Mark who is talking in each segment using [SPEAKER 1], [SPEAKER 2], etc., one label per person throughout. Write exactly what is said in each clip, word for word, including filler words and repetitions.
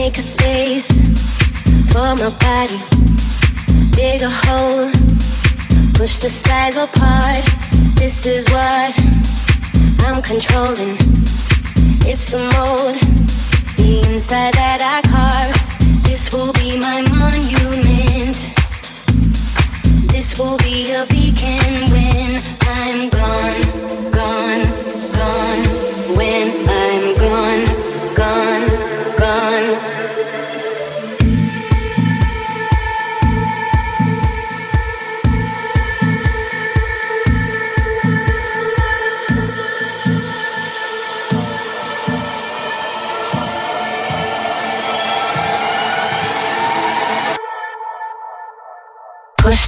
[SPEAKER 1] Make a space for my body. Dig a hole, push the sides apart. This is what I'm controlling. It's the mold, the inside that I carve. This will be my monument. This will be a beacon when I'm gone, gone, gone. When I'm gone, gone, gone. Push.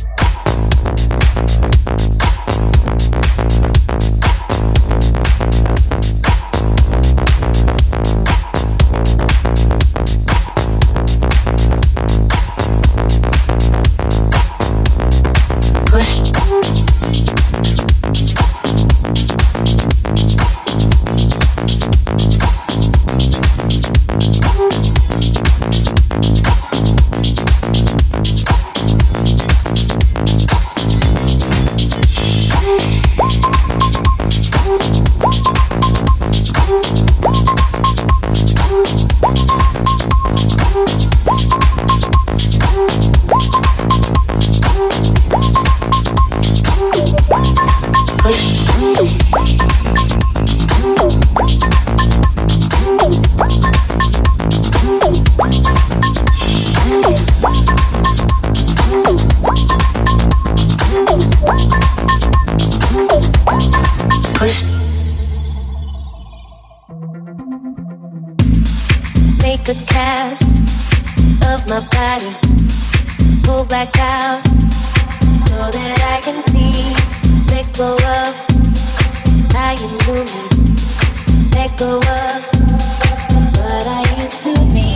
[SPEAKER 1] Make a cast of my body, pull back out so that I can see. Let go of how you knew me. Let go of what I used to be.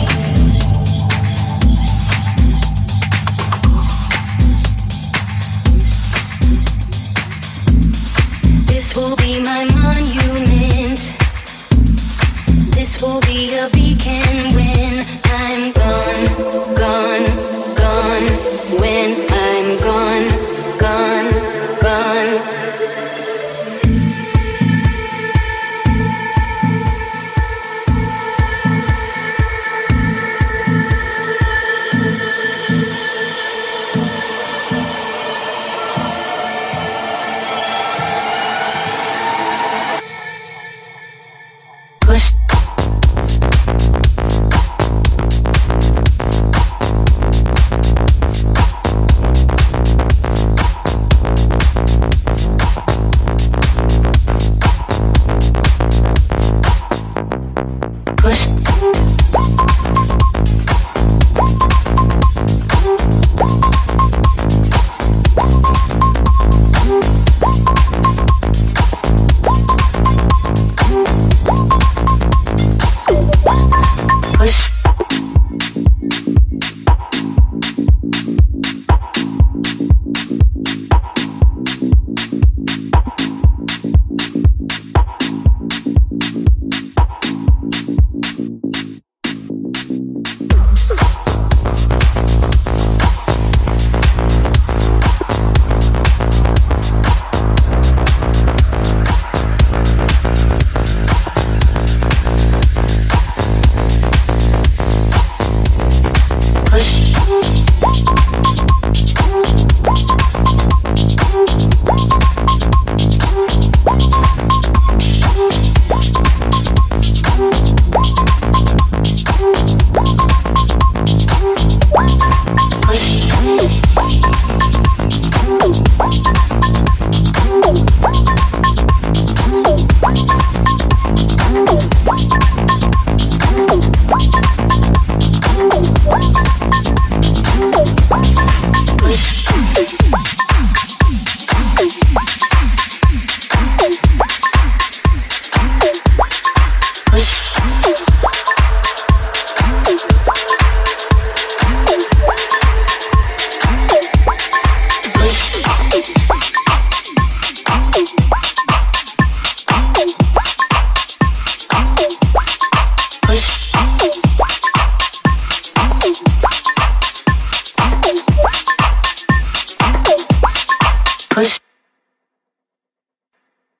[SPEAKER 1] This will be my monument. This will be a beacon when I'm gone, gone, gone. When I'm gone, gone, gone. Push.